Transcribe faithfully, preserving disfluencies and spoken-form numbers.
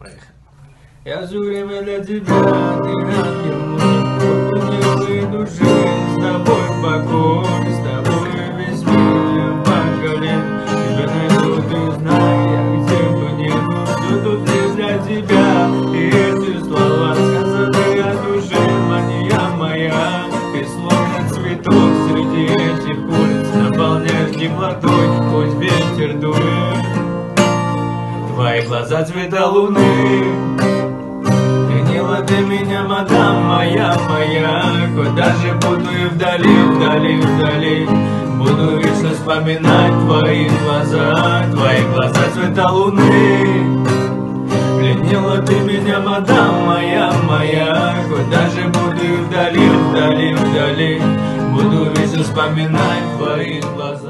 Поехали. Я все время для тебя, ты ангел мой, ангелы души, с тобой покой, с тобой весь мир по колен. Тебя найду, ты знай, я где бы не был, все тут лишь для тебя. И эти слова сказаны от души, мания моя. Ты словно цветок среди этих улиц, наполняешь теплотой, хоть ветер дует. Твои глаза цвета луны. Пленила ты меня, мадам моя, моя. Хоть даже буду и вдали, вдали, вдали, буду вечно вспоминать твои глаза. Твои глаза цвета луны. Пленила ты меня, мадам моя, моя. Хоть даже буду и вдали, вдали, вдали, буду вечно вспоминать твои глаза.